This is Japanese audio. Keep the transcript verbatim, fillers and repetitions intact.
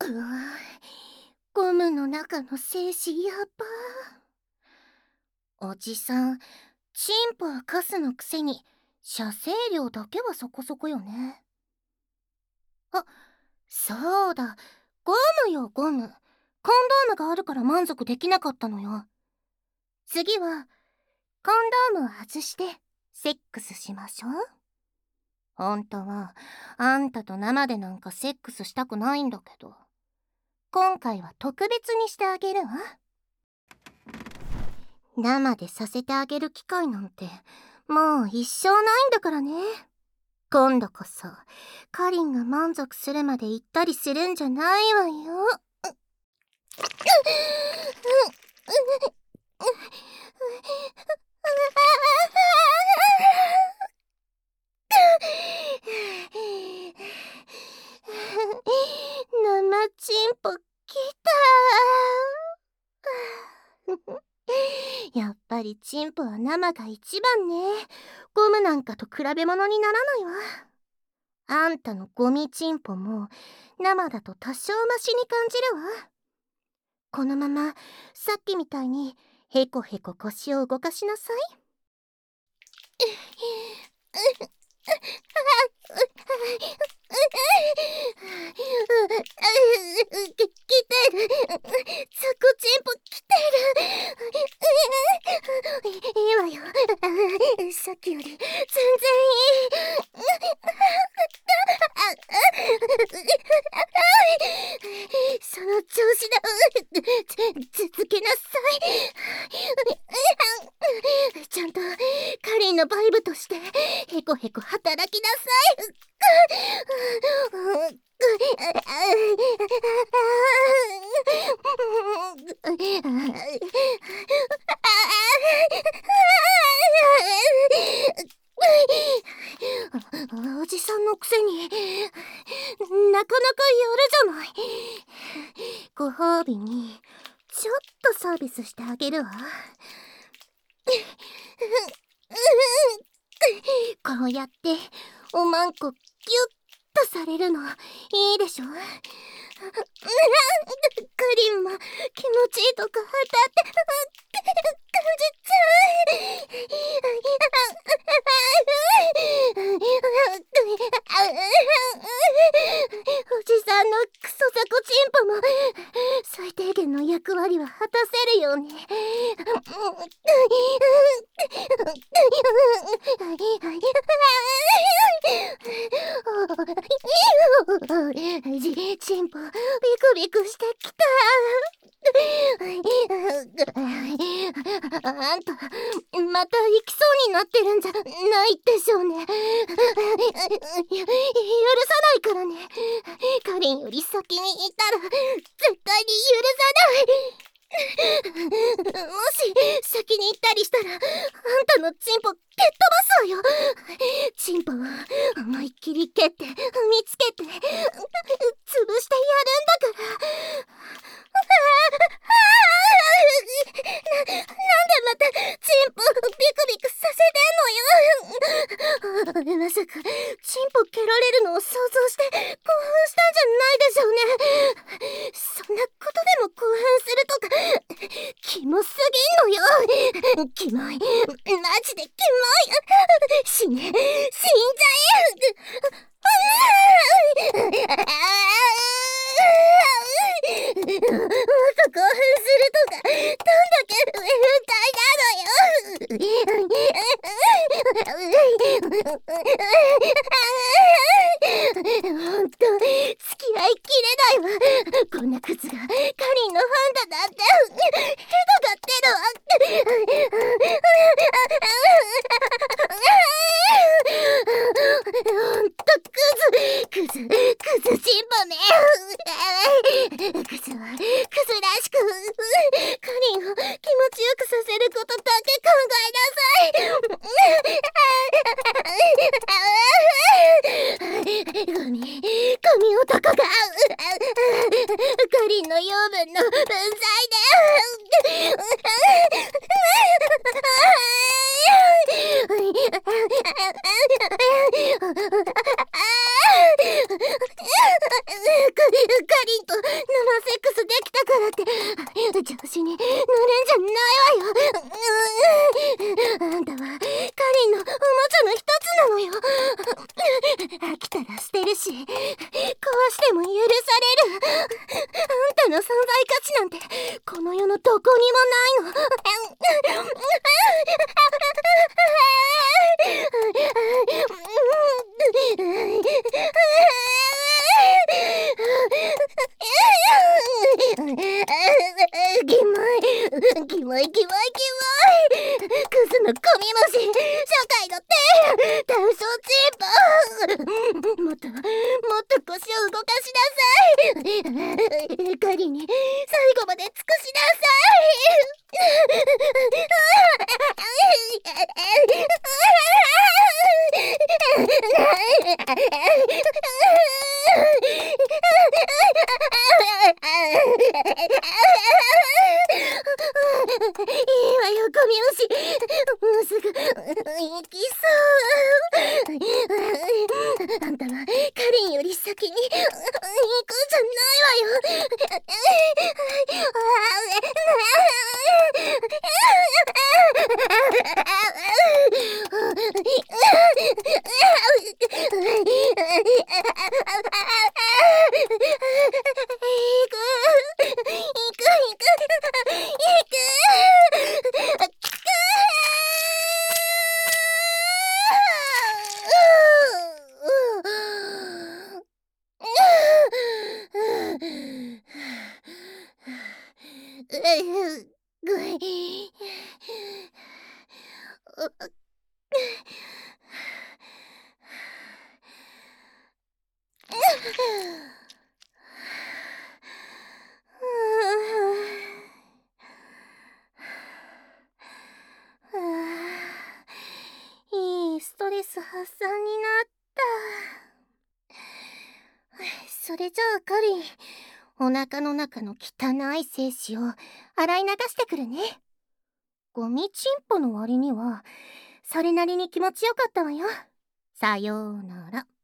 うわ、ゴムの中の精子やば。おじさん、チンポはカスのくせに射精量だけはそこそこよね。あ、そうだ、ゴムよゴム。コンドームがあるから満足できなかったのよ。次はコンドームを外してセックスしましょう。本当はあんたと生でなんかセックスしたくないんだけど、今回は特別にしてあげるわ。生でさせてあげる機会なんてもう一生ないんだからね。今度こそカリンが満足するまで行ったりするんじゃないわよ。生チンポきた。やっぱりチンポは生が一番ね。ゴムなんかと比べ物にならないわ。あんたのゴミチンポも生だと多少マシに感じるわ。このままさっきみたいにへこへこ腰を動かしなさい。き、来てる。ザコチンポ来てる。いいわよ。さっきより全然いい。その調子だ。続けなさい。ちゃんとカリンのバイブとしてへこへこ働きなさい。おじさんのくせになかなかやるじゃない。ご褒美にちょっとサービスしてあげるわ。こうやっておまんこギュッとされるのいいでしょ。カリンも気持ちいいとこ当たって感じちゃう。おじさんのクソザコチンポも最低限の役割は果たせるよね。じチンポビクビクしてきた。あんたまた行きそうになってるんじゃないでしょうね。許さないからね。カリンより先にいたら絶対に許さない。もし先に行ったりしたらあんたのチンポ蹴っ飛ばすわよ。チンポを思いっきり蹴って踏みつけて潰してやるんだから。な、なんでまたチンポビクビクさせてんのよ。まさかチンポ蹴られるのを想像して興奮したんじゃないでしょうね。そんなことでも興奮するとかキモすぎんのよ。キモい、マジでキモい。死ね、死んじゃえ。もっと興奮するとかどんだけ変態なのよ。ほんと付き合いきれないわ。こんなクズがカリンのファンだなんてヘドが出るわ。ほんとクズクズクズチンポね。クズはクズらしくカリンを気持ちよくさせることだけ考えなさい。ゴミゴミ男がカリンの養分の分際でかりんと生セックスできたからって調子に乗るんじゃないわよ。あんたはかりんのおもちゃの一つなのよ。飽きたら捨てるし、壊しても許される。あんたの存在価値なんてこの世のどこにもないの。キモいキモいキモいキモい。クズのゴミ虫、社会の底辺、ダウショーチンポ。もっともっと腰を動かしなさい。カリに最後まで尽くしなさい。いいわよ、ゴミ虫。もうすぐ行きそう。あんたはカリンより先に行くんじゃないわよ。いいストレス発散になった。それじゃあカリン、お腹の中の汚い精子を洗い流してくるね。ゴミチンポの割にはそれなりに気持ちよかったわよ。さようなら。